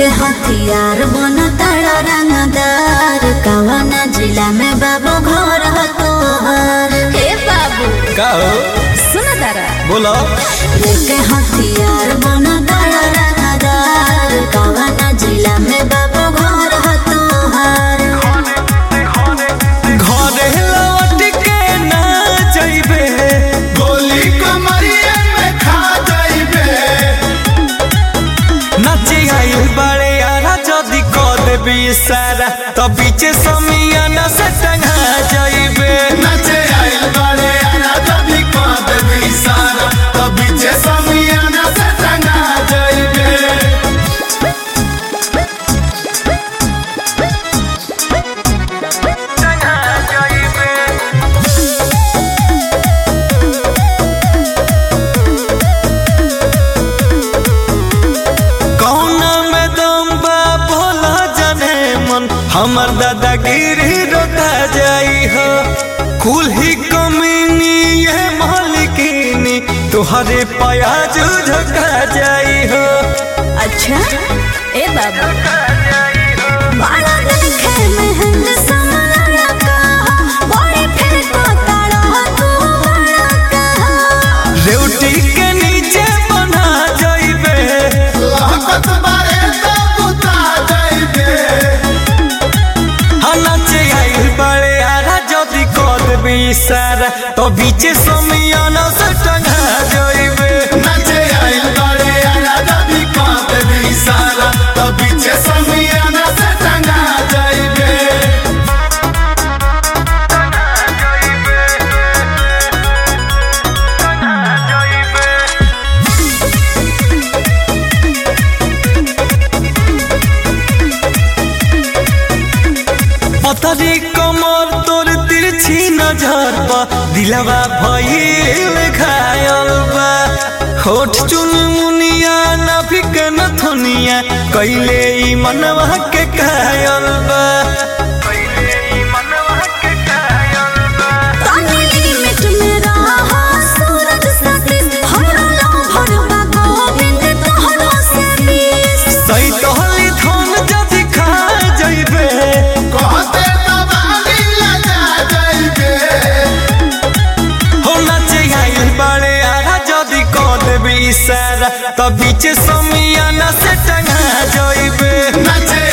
लेके हथियार बना तारा रंगदार कवना जिला में बाबू घर हो तोहर। हे बाबू का हो सुन तारा बोलो। लेके हथियार बना तारा रंगदार कवना जिला में बाबू घर हो तोहर। घरे लौट के ना जाइबे गोली कमरिया में खा जाइबे। नाचे आइल बड़े यारा जदी को देबी सारा तो पीछे समियाना से टंगा जाइबे। नचे आइल बारे आना जभी को देबी सारा तो बीचे समियाना से टंगा जाइबे। कौना में दम बा भोला जाने मन हमर दादागिरी रोता जाई हो। कुल ही कमीनी ये मालिकिनी तुहरे प्याज झका जाई हो। अच्छा ए बाबू बड़ा देखे महंग समाना कहा बड़े फिर को तारा तू बड़ा कहा। रेवटी के नीचे बना जाइबे लहकत बारे तो बुता जाइबे। नाचे आइल बड़े यारा जदी को देबी सारा तो बीचे समियाना से टंगा जाइबे। नचे आइल बारे आना जभी को देबी सारा तो बीचे समियाना से टंगा जाइबे। पतरी कमर तोर तिरछी नजर बा दिलवा भइल घायल बा। होठ चुन मुनिया नाभिक नथुनिया कैले ई मनवा के कायल बा। तानी लिमिट में रहा सूरज सतीश हमरा लो भरवा गोविंद तोहरो से बीस। सही तोहली धन जदी खा जाइबे कहते तबाली लगा जाइबे। हो नाचे आइल बड़े यारा जदी को देबी सारा तो बीचे समियाना से टंगा जाइबे। नचे